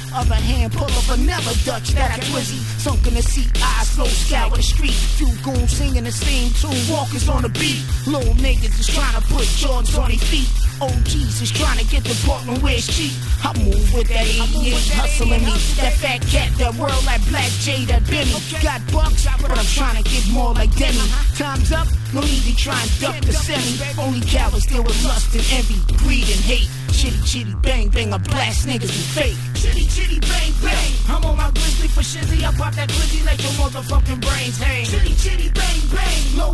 Other hand, pull a vanilla Dutch that I twizzy. Sunk in the seat, eyes slow, scour the street. Few goons singing the same tune, walkers on the beat. Little niggas is trying to put Jordans on their feet. OGs is trying to get the Portland where it's cheap. I move with that 88 hustling me. That fat cat, that world like Black J, that Benny. Got bucks, but I'm trying to get more like Demi. Time's up, no need to try and duck the semi. Only cowards deal with lust and envy, greed and hate. Chitty chitty bang bang, I blast niggas with fake. Chitty chitty bang bang, I'm on my grizzly for shizzy. I pop that glizzy like your motherfucking brains hang. Chitty chitty bang bang, low